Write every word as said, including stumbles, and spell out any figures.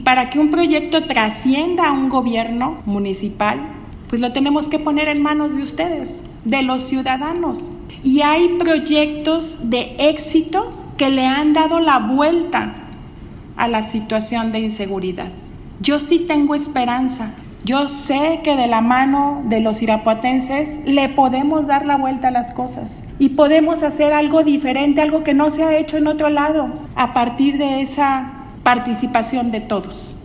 Para que un proyecto trascienda a un gobierno municipal, pues lo tenemos que poner en manos de ustedes, de los ciudadanos. Y hay proyectos de éxito que le han dado la vuelta a la situación de inseguridad. Yo sí tengo esperanza. Yo sé que de la mano de los irapuatenses le podemos dar la vuelta a las cosas y podemos hacer algo diferente, algo que no se ha hecho en otro lado, a partir de esa participación de todos.